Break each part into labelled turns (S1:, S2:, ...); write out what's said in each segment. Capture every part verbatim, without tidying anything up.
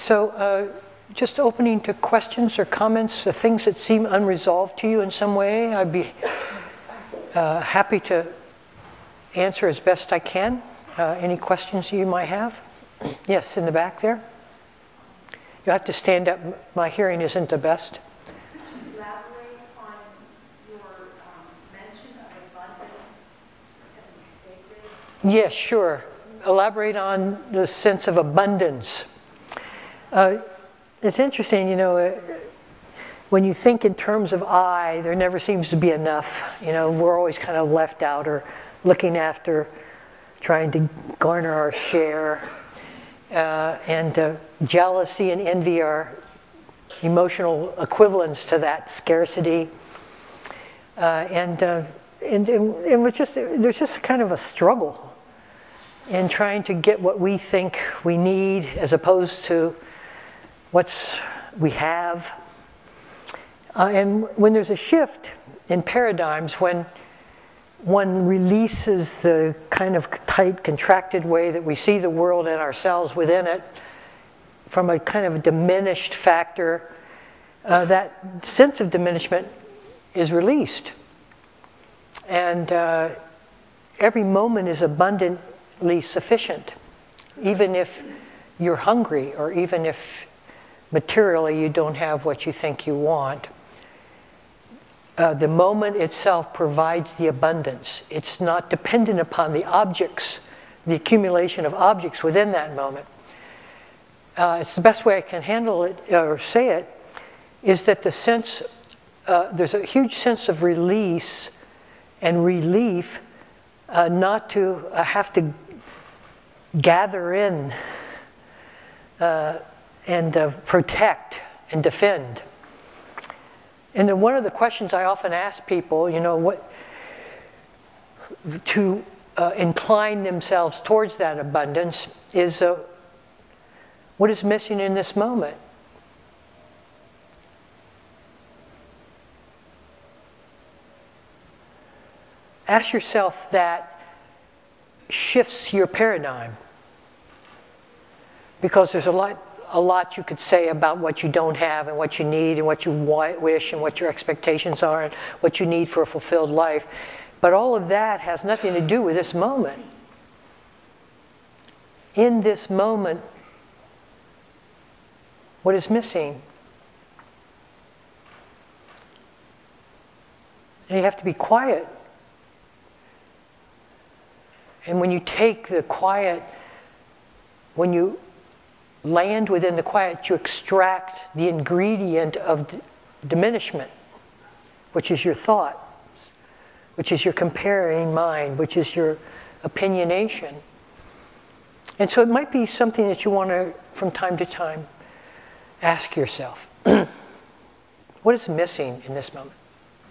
S1: So uh, just opening to questions or comments, uh, things that seem unresolved to you in some way. I'd be uh, happy to answer as best I can. Uh, any questions you might have? Yes, in the back there. You'll have to stand up. My hearing isn't the best.
S2: Elaborate on your um, mention of abundance and sacred.
S1: Yes, sure. Elaborate on the sense of abundance. Uh, it's interesting, you know, uh, when you think in terms of I, there never seems to be enough. You know, we're always kind of left out or looking after, trying to garner our share. Uh, and uh, jealousy and envy are emotional equivalents to that scarcity. Uh, and, uh, and, and it was just, there's just kind of a struggle in trying to get what we think we need as opposed to what's we have. Uh, and when there's a shift in paradigms, when one releases the kind of tight, contracted way that we see the world and ourselves within it from a kind of diminished factor, uh, that sense of diminishment is released. And uh, every moment is abundantly sufficient, even if you're hungry or even if materially you don't have what you think you want. Uh, the moment itself provides the abundance. It's not dependent upon the objects, the accumulation of objects within that moment. Uh, it's the best way I can handle it or say it is that the sense, uh, there's a huge sense of release and relief uh, not to uh, have to gather in uh, and uh, protect and defend. And then one of the questions I often ask people, you know, what to uh, incline themselves towards that abundance is, uh, what is missing in this moment? Ask yourself that shifts your paradigm. Because there's a lot a lot you could say about what you don't have and what you need and what you wish and what your expectations are and what you need for a fulfilled life. But all of that has nothing to do with this moment. In this moment, what is missing? And you have to be quiet. And when you take the quiet, when you land within the quiet, you extract the ingredient of d- diminishment, which is your thought, which is your comparing mind, which is your opinionation. And so it might be something that you want to, from time to time, ask yourself, what is missing in this moment?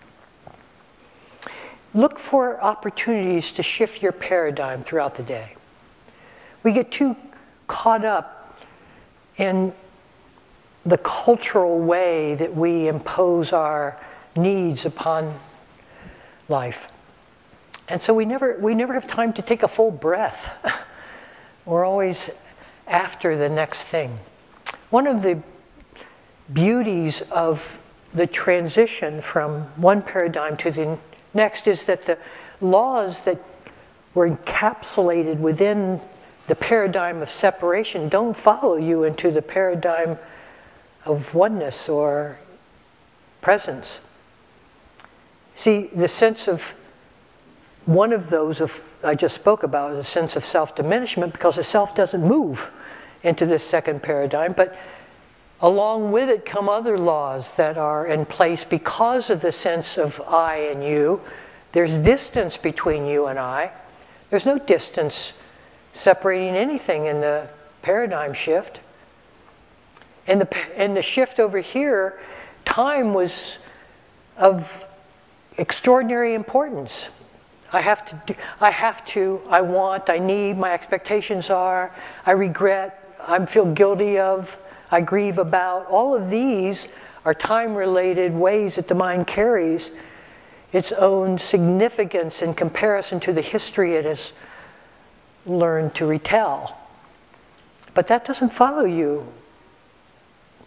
S1: Look for opportunities to shift your paradigm throughout the day. We get too caught up in the cultural way that we impose our needs upon life. And so we never we never have time to take a full breath. We're always after the next thing. One of the beauties of the transition from one paradigm to the next is that the laws that were encapsulated within the paradigm of separation don't follow you into the paradigm of oneness or presence. See, the sense of one of those of I just spoke about is a sense of self-diminishment because the self doesn't move into this second paradigm, but along with it come other laws that are in place because of the sense of I and you. There's distance between you and I. There's no distance separating anything in the paradigm shift. In the, in the shift over here, time was of extraordinary importance. I have to, do, I have to, I want, I need, my expectations are, I regret, I feel guilty of, I grieve about. All of these are time-related ways that the mind carries its own significance in comparison to the history it has learned to retell. But that doesn't follow you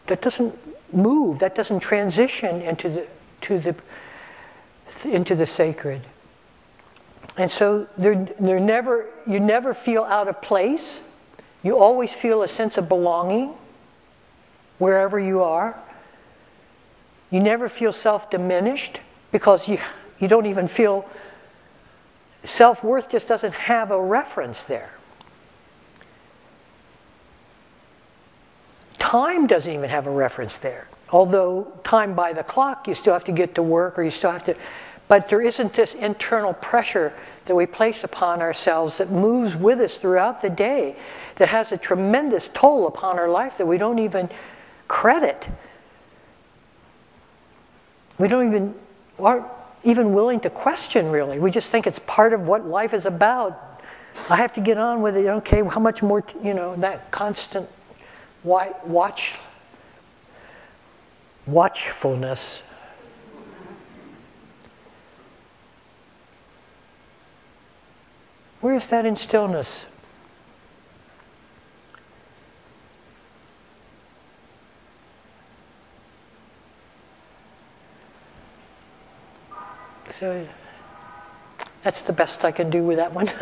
S1: that doesn't move, that doesn't transition into the to the into the sacred. And so they're, they're never, you never feel out of place. You always feel a sense of belonging wherever you are. You never feel self-diminished because you, you don't even feel, self-worth just doesn't have a reference there. Time doesn't even have a reference there. Although time by the clock, you still have to get to work, or you still have to, but there isn't this internal pressure that we place upon ourselves that moves with us throughout the day, that has a tremendous toll upon our life that we don't even credit. We don't even, aren't even willing to question, really. We just think it's part of what life is about. I have to get on with it. Okay, how much more, you know, that constant watch, watchfulness. Where is that in stillness? So that's the best I can do with that one.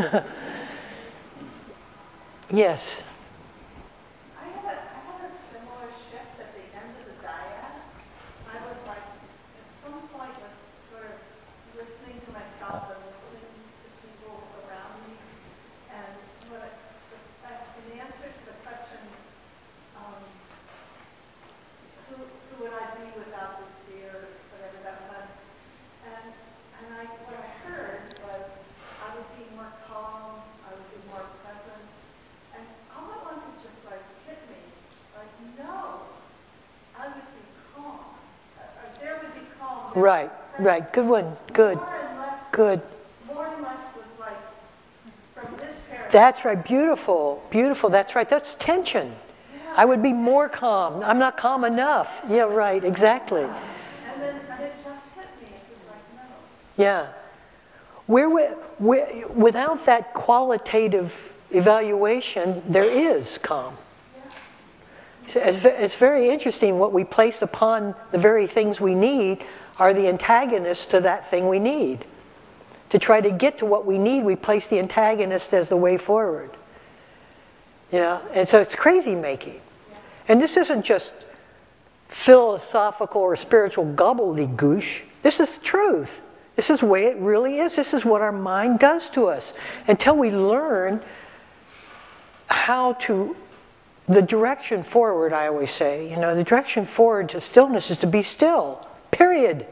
S1: Yes.
S2: I had, a, I had a similar shift at the end of the dyad. I was like, at some point, was sort of listening to myself and listening to people around me. And what I, in answer to the question, um, who, who would I be without this beer, whatever that was, and and I, what I heard was I would be more calm, I would be more present, and all at once it just like hit me, like no, I would be calm, or, or there would be calm.
S1: Right, right, good one, good,
S2: more and less,
S1: good.
S2: More and less was like from this paradigm.
S1: That's right, beautiful, beautiful, that's right, that's tension.
S2: Yeah.
S1: I would be more calm, I'm not calm enough. Yeah, right, exactly.
S2: And then and it just hit me, it's just like no.
S1: Yeah. Where, where, without that qualitative evaluation, there is calm. So it's, it's very interesting what we place upon the very things we need are the antagonists to that thing we need. To try to get to what we need, we place the antagonist as the way forward. Yeah, and so it's crazy making. And this isn't just philosophical or spiritual gobbledygoosh. This is the truth. This is the way it really is. This is what our mind does to us. Until we learn how to, the direction forward, I always say, you know, the direction forward to stillness is to be still, period.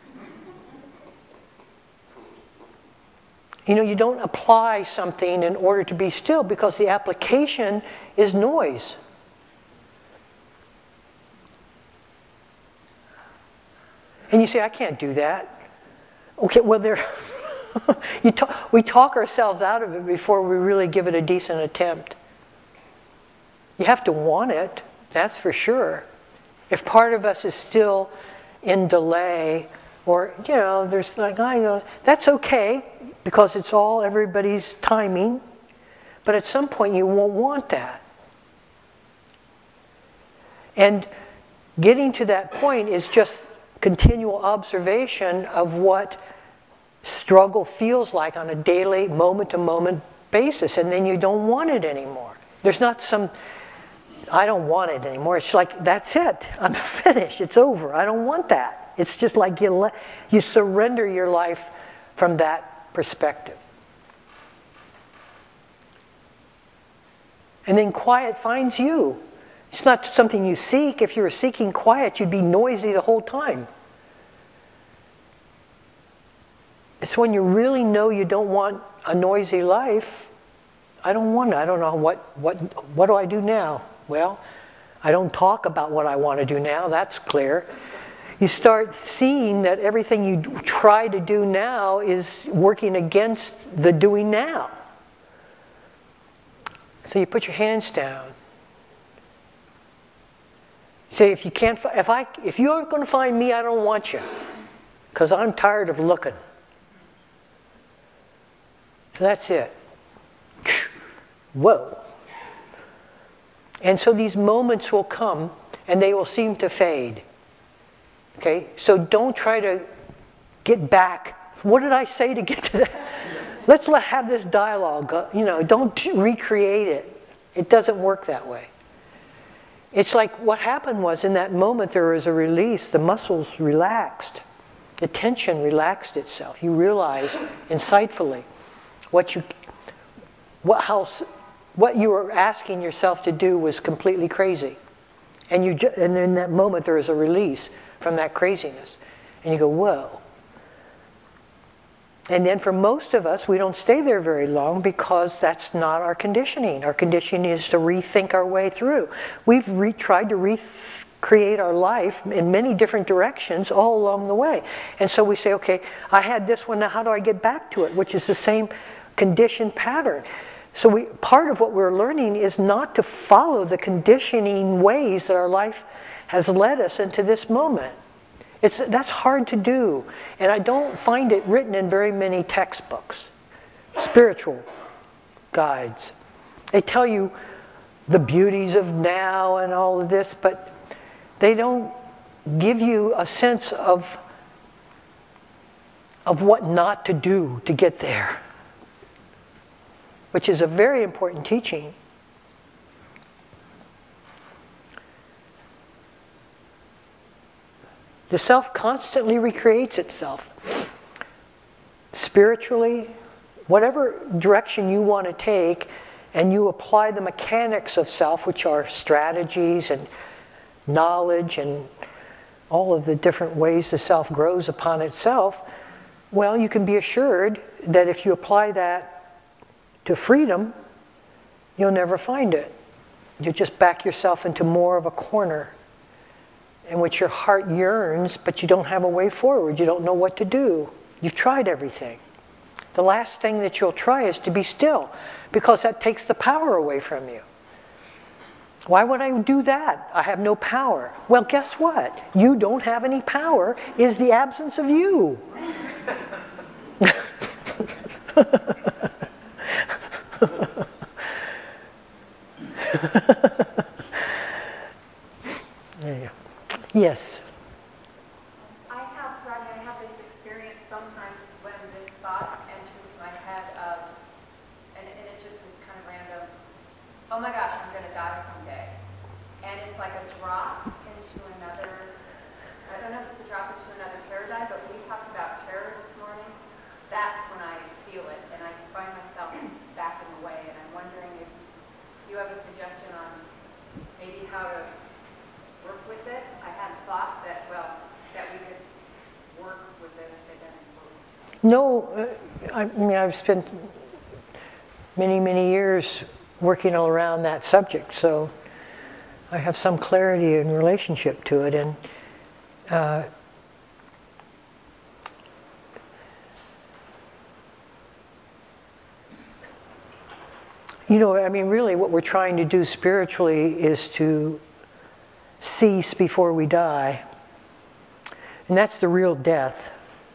S1: You know, you don't apply something in order to be still because the application is noise. And you say, I can't do that. Okay, well, there, you talk, we talk ourselves out of it before we really give it a decent attempt. You have to want it, that's for sure. If part of us is still in delay, or, you know, there's like, I know, that's okay, because it's all everybody's timing. But at some point, you won't want that. And getting to that point is just continual observation of what struggle feels like on a daily, moment-to-moment basis, and then you don't want it anymore. There's not some, I don't want it anymore. It's like, that's it. I'm finished. It's over. I don't want that. It's just like you, le- you surrender your life from that perspective. And then quiet finds you. It's not something you seek. If you were seeking quiet, you'd be noisy the whole time. It's when you really know you don't want a noisy life. I don't want it. I don't know what, what, what do I do now? Well, I don't talk about what I want to do now. That's clear. You start seeing that everything you try to do now is working against the doing now. So you put your hands down. Say, if you can't, if I, if you aren't going to find me, I don't want you, because I'm tired of looking. That's it. Whoa. And so these moments will come, and they will seem to fade. Okay? So don't try to get back. What did I say to get to that? Let's let, have this dialogue. You know, don't recreate it. It doesn't work that way. It's like what happened was in that moment there was a release. The muscles relaxed. The tension relaxed itself. You realize insightfully what you, what how, what you were asking yourself to do was completely crazy, and you ju- and in that moment there is a release from that craziness, and you go, whoa. And then for most of us, we don't stay there very long because that's not our conditioning. Our conditioning is to rethink our way through. We've re- tried to recreate our life in many different directions all along the way. And so we say, okay, I had this one, now how do I get back to it? Which is the same conditioned pattern. So we, part of what we're learning is not to follow the conditioning ways that our life has led us into this moment. It's, that's hard to do. And I don't find it written in very many textbooks, spiritual guides. They tell you the beauties of now and all of this, but they don't give you a sense of, of what not to do to get there, which is a very important teaching. The self constantly recreates itself. Spiritually, whatever direction you want to take, and you apply the mechanics of self, which are strategies and knowledge and all of the different ways the self grows upon itself, well, you can be assured that if you apply that to freedom, you'll never find it. You'll just back yourself into more of a corner in which your heart yearns, but you don't have a way forward. You don't know what to do. You've tried everything. The last thing that you'll try is to be still, because that takes the power away from you. Why would I do that? I have no power. Well, guess what? You don't have any power is the absence of you. There you go. Yes.
S2: I have, Rodney, I have this experience sometimes when this thought enters my head of, and, and it just is kind of random, oh my gosh, I'm going to die someday. And it's like a drop into another, I don't know if it's a drop into another paradigm, but when we talked about terror this morning, that's when I feel it, and I find myself backing away, and I'm wondering if you have a suggestion on maybe how to work with it. I hadn't thought that, well, that we could work with it if it didn't work.
S1: No, uh, I mean, I've spent many, many years working all around that subject, so I have some clarity in relationship to it. And uh, you know, I mean, really what we're trying to do spiritually is to cease before we die. And that's the real death.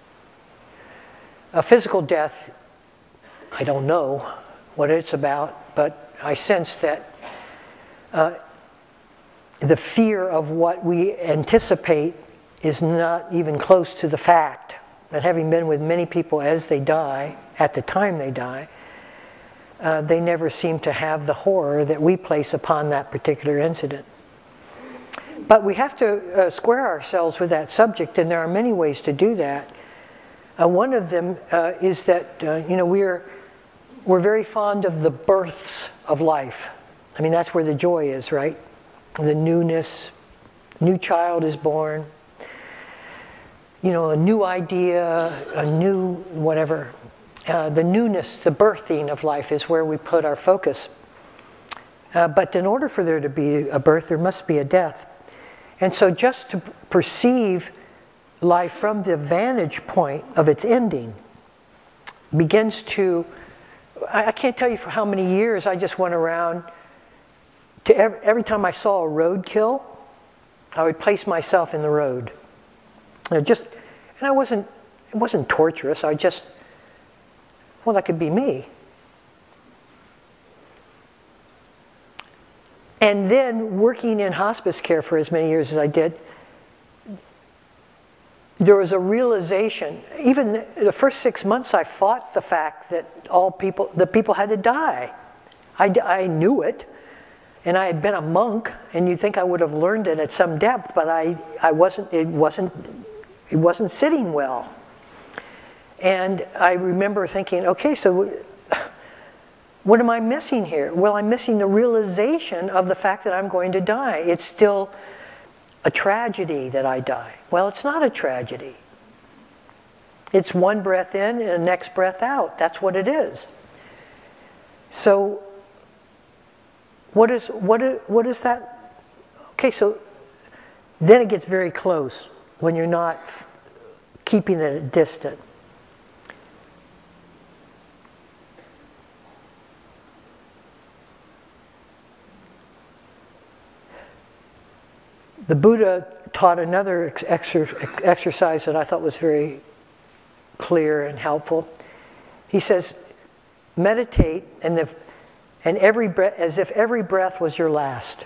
S1: A physical death, I don't know what it's about, but I sense that uh, the fear of what we anticipate is not even close to the fact. That having been with many people as they die, at the time they die, uh, they never seem to have the horror that we place upon that particular incident. But we have to uh, square ourselves with that subject, and there are many ways to do that. Uh, one of them uh, is that uh, you know we're we're very fond of the births of life. I mean, that's where the joy is, right? The newness, new child is born. You know, a new idea, a new whatever. Uh, the newness, the birthing of life is where we put our focus. Uh, but in order for there to be a birth, there must be a death. And so just to perceive life from the vantage point of its ending begins to, I, I can't tell you for how many years I just went around to every, every time I saw a roadkill, I would place myself in the road. And just, and I wasn't, it wasn't torturous, I just, well, that could be me. And then working in hospice care for as many years as I did, there was a realization, even the first six months I fought the fact that all people, the people had to die. I, I knew it, and I had been a monk, and you'd think I would have learned it at some depth, but I, I wasn't, it wasn't, it wasn't sitting well. And I remember thinking, okay, so what am I missing here? Well, I'm missing the realization of the fact that I'm going to die. It's still a tragedy that I die. Well, it's not a tragedy. It's one breath in and the next breath out. That's what it is. So, what is what is, what is that? Okay, so then it gets very close when you're not keeping it distant. The Buddha taught another exer- exercise that I thought was very clear and helpful. He says, meditate and, the, and every breath, as if every breath was your last.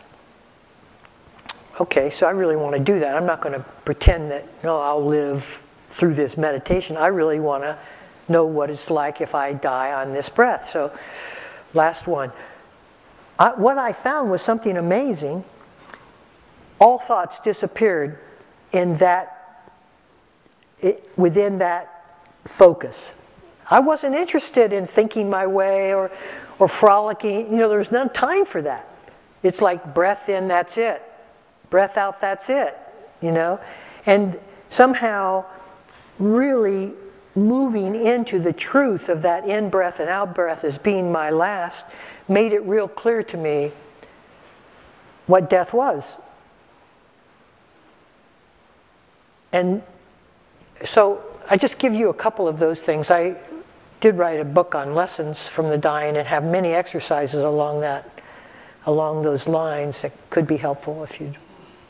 S1: Okay, so I really want to do that. I'm not going to pretend that, no, I'll live through this meditation. I really want to know what it's like if I die on this breath. So, last one. I, what I found was something amazing. All thoughts disappeared in that, it, within that focus. I wasn't interested in thinking my way or, or frolicking. You know, there was no time for that. It's like breath in, that's it. Breath out, that's it. You know? And somehow really moving into the truth of that in-breath and out-breath as being my last made it real clear to me what death was. And so I just give you a couple of those things. I did write a book on lessons from the dying and have many exercises along that, along those lines that could be helpful if you.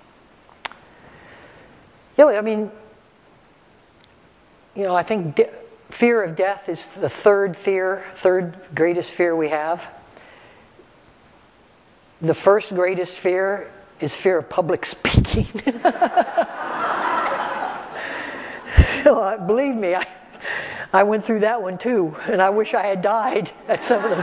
S1: Yeah, I mean, you know, I think de- fear of death is the third fear, third greatest fear we have. The first greatest fear is fear of public speaking. So, believe me, I, I went through that one too, and I wish I had died at some of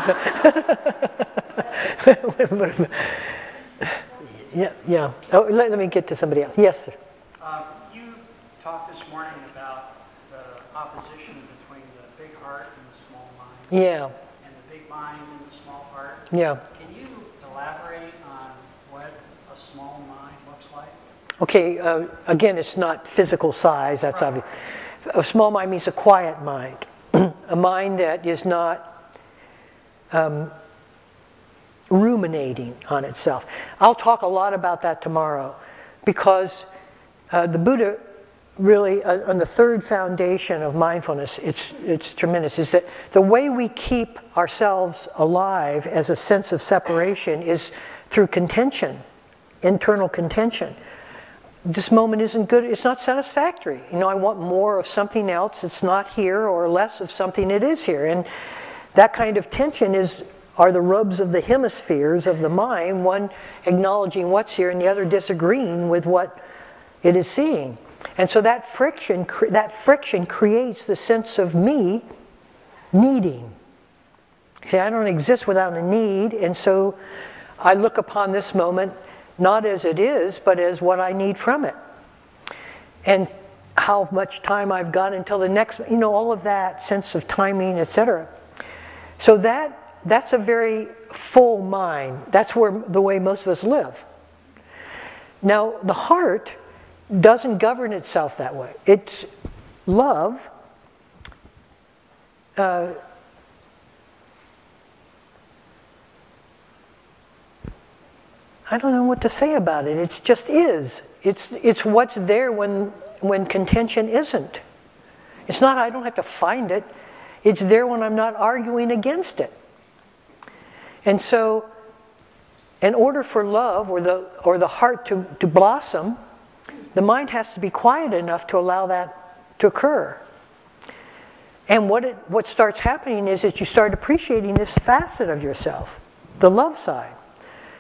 S1: those. yeah, yeah. Oh, let, let me get to somebody else. Yes, sir.
S3: Um, you talked this morning about the opposition between the big heart and the small mind.
S1: Yeah.
S3: And the big mind and the small heart.
S1: Yeah.
S3: Can you elaborate on what a small mind looks like?
S1: Okay, uh, again, it's not physical size, that's
S3: right.
S1: obvious. A small mind means a quiet mind. A mind that is not um, ruminating on itself. I'll talk a lot about that tomorrow because uh, the Buddha really, uh, on the third foundation of mindfulness, it's, it's tremendous, is that the way we keep ourselves alive as a sense of separation is through contention, internal contention. This moment isn't good, it's not satisfactory. You know, I want more of something else, it's not here, or less of something it is here. And that kind of tension is are the rubs of the hemispheres of the mind, one acknowledging what's here and the other disagreeing with what it is seeing. And so that friction, that friction creates the sense of me needing. See, I don't exist without a need, and so I look upon this moment not as it is, but as what I need from it. And how much time I've got until the next, you know, all of that sense of timing, et cetera. So that that's a very full mind. That's where the way most of us live. Now, the heart doesn't govern itself that way. It's love. Uh, I don't know what to say about it. It just is. It's it's what's there when when contention isn't. It's not I don't have to find it. It's there when I'm not arguing against it. And so, in order for love or the or the heart to, to blossom, the mind has to be quiet enough to allow that to occur. And what it what starts happening is that you start appreciating this facet of yourself, the love side.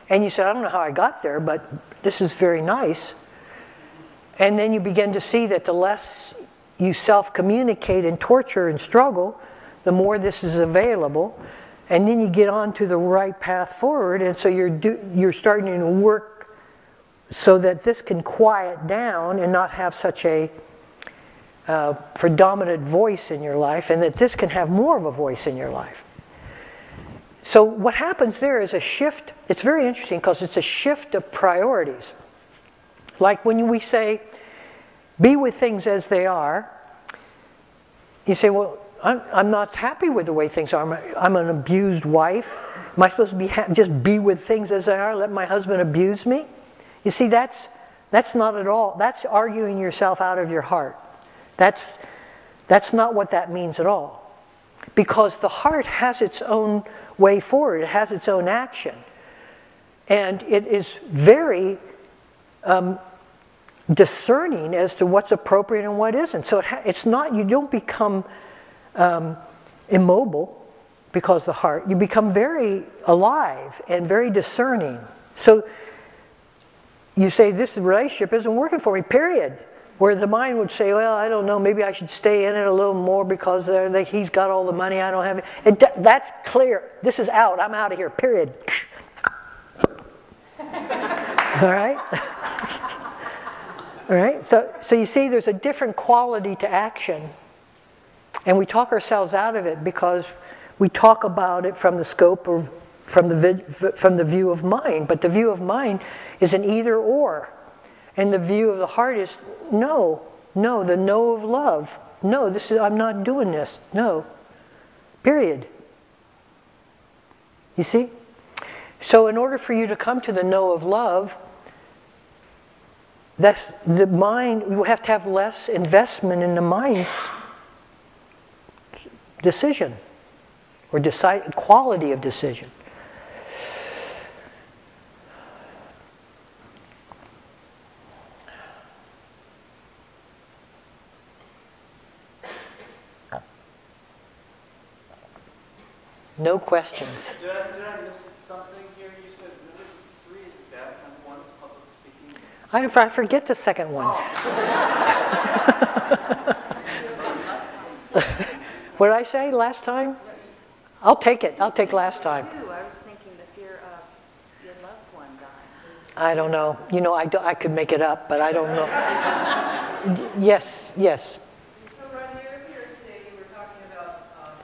S1: And you say, I don't know how I got there, but this is very nice. And then you begin to see that the less you self-communicate and torture and struggle, the more this is available. And then you get on to the right path forward, and so you're do, you're starting to work so that this can quiet down and not have such a uh, predominant voice in your life, and that this can have more of a voice in your life. So what happens there is a shift. It's very interesting because it's a shift of priorities. Like when we say, be with things as they are, you say, well, I'm, I'm not happy with the way things are. I'm, I'm an abused wife. Am I supposed to be ha- just be with things as they are, let my husband abuse me? You see, that's that's not at all. That's arguing yourself out of your heart. That's that's not what that means at all. Because the heart has its own way forward. It has its own action. And it is very um, discerning as to what's appropriate and what isn't. So it ha- it's not, you don't become um, immobile because the heart, you become very alive and very discerning. So you say, this relationship isn't working for me, period. Where the mind would say, well, I don't know, maybe I should stay in it a little more because like, he's got all the money, I don't have it. it. That's clear. This is out. I'm out of here, period. All right? All right? So, so you see, there's a different quality to action. And we talk ourselves out of it because we talk about it from the scope of, from the, vid, from the view of mind. But the view of mind is an either or. And the view of the heart is, no, no, the no of love. No, this is, I'm not doing this. No. Period. You see? So in order for you to come to the no of love, that's the mind, you have to have less investment in the mind's decision or decide, quality of decision. No questions.
S4: Did I, did I miss something here? You said number three is best and one is public speaking.
S1: I, I forget the second one.
S4: Oh.
S1: What did I say last time? I'll take it. I'll take last time.
S2: Two, I was thinking the fear of your loved one dying.
S1: I don't know. You know, I, do, I could make it up, but I don't know. Yes, yes.
S5: So, Ron, you're here today, you were talking about um,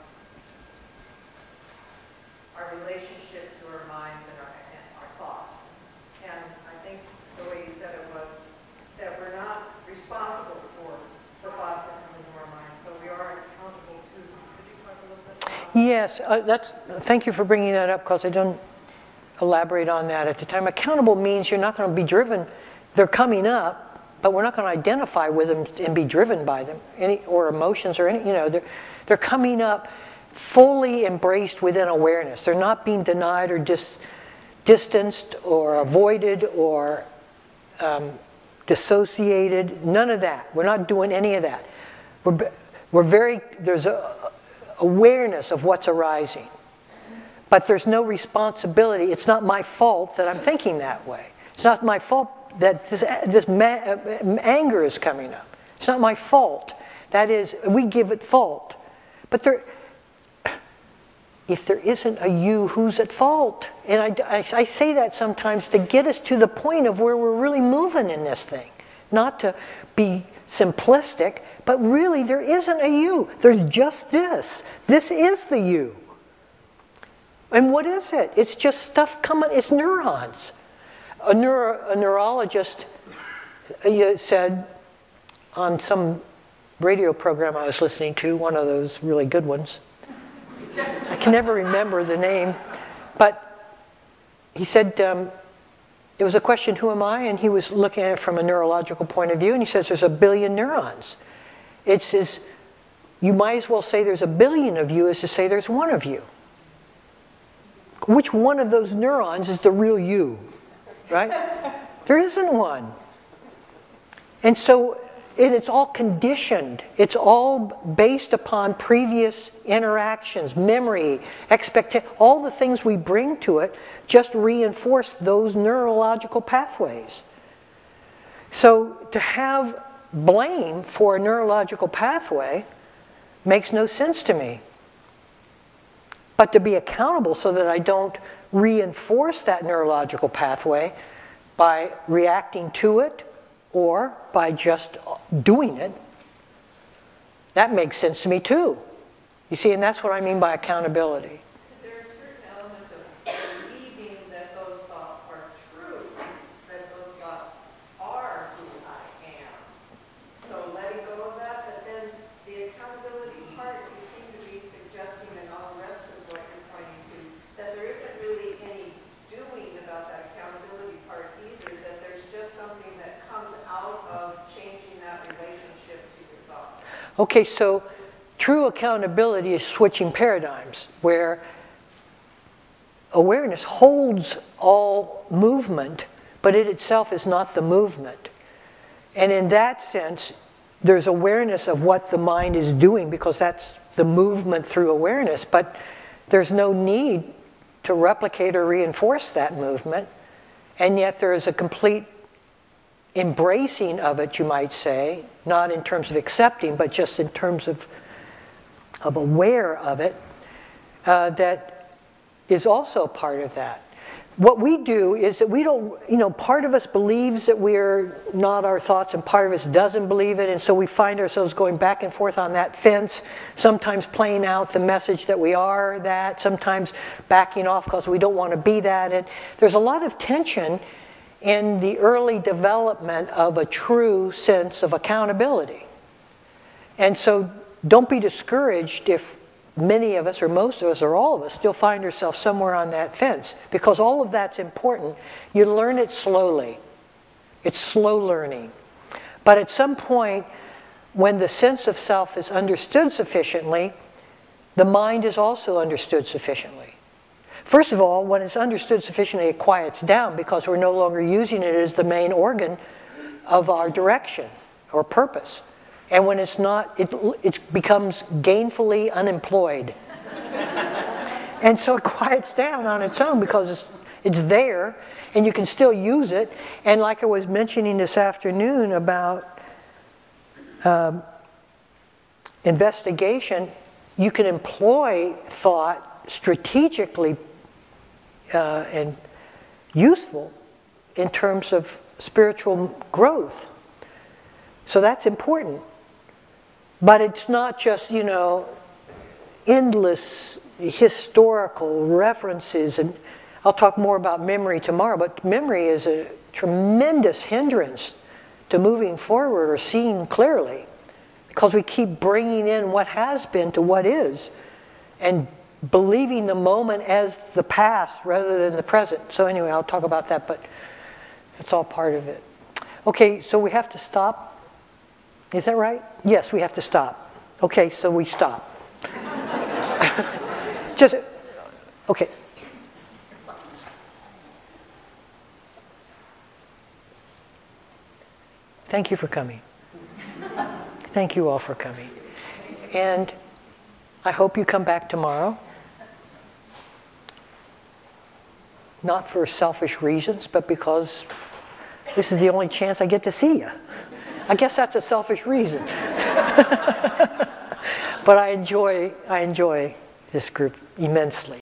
S5: our relationship to our minds and our, and our thoughts. And I think the way you said it was that we're not responsible for the thoughts that come into our mind, but we are accountable to them. Could you talk a little bit about that?
S1: Yes, uh, that's. Thank you for bringing that up because I don't elaborate on that at the time. Accountable means you're not going to be driven. They're coming up, but we're not going to identify with them and be driven by them, any or emotions or any. You know, they're they're coming up fully embraced within awareness. They're not being denied or dis, distanced or avoided or um, dissociated. None of that. We're not doing any of that. We're we're very there's a awareness of what's arising. But there's no responsibility. It's not my fault that I'm thinking that way. It's not my fault that this, this ma- anger is coming up. It's not my fault. That is, we give it fault. But there, if there isn't a you, who's at fault? And I, I, I say that sometimes to get us to the point of where we're really moving in this thing. Not to be simplistic, but really there isn't a you. There's just this. This is the you. And what is it? It's just stuff coming, it's neurons. A, neuro, a neurologist said on some radio program I was listening to, one of those really good ones, I can never remember the name, but he said, um, it was a question, who am I? And he was looking at it from a neurological point of view, and he says there's a billion neurons. It says, you might as well say there's a billion of you as to say there's one of you. Which one of those neurons is the real you? Right? There isn't one. And so and it's all conditioned. It's all based upon previous interactions, memory, expectation. All the things we bring to it just reinforce those neurological pathways. So to have blame for a neurological pathway makes no sense to me. But to be accountable so that I don't reinforce that neurological pathway by reacting to it or by just doing it, that makes sense to me too. You see, and that's what I mean by accountability.
S5: Is there a certain element of believing that those thoughts are true, that those thoughts are who I am? So letting go of that, but then the accountability part, you seem to be suggesting, and all the rest of what you're pointing to, that there isn't really any doing about that accountability part either, that there's just something that comes out of changing that relationship to your thoughts.
S1: Okay, so true accountability is switching paradigms, where awareness holds all movement, but it itself is not the movement. And in that sense, there's awareness of what the mind is doing because that's the movement through awareness, but there's no need to replicate or reinforce that movement, and yet there is a complete embracing of it, you might say, not in terms of accepting, but just in terms of of aware of it, uh, that is also a part of that. What we do is that we don't, you know, part of us believes that we're not our thoughts and part of us doesn't believe it, and so we find ourselves going back and forth on that fence, sometimes playing out the message that we are that, sometimes backing off because we don't want to be that. And there's a lot of tension in the early development of a true sense of accountability. And so don't be discouraged if many of us, or most of us, or all of us, still find ourselves somewhere on that fence, because all of that's important. You learn it slowly. It's slow learning. But at some point, when the sense of self is understood sufficiently, the mind is also understood sufficiently. First of all, when it's understood sufficiently, it quiets down because we're no longer using it as the main organ of our direction or purpose. And when it's not, it, it becomes gainfully unemployed. And so it quiets down on its own because it's, it's there and you can still use it. And like I was mentioning this afternoon about um, investigation, you can employ thought strategically uh, and useful in terms of spiritual growth. So that's important. But it's not just, you know, endless historical references. And I'll talk more about memory tomorrow, but memory is a tremendous hindrance to moving forward or seeing clearly, because we keep bringing in what has been to what is and believing the moment as the past rather than the present. So anyway, I'll talk about that, but that's all part of it. Okay, so we have to stop. Is that right? Yes, we have to stop. Okay, so we stop. Just, okay. Thank you for coming. Thank you all for coming. And I hope you come back tomorrow. Not for selfish reasons, but because this is the only chance I get to see you. I guess that's a selfish reason. But I enjoy I enjoy this group immensely.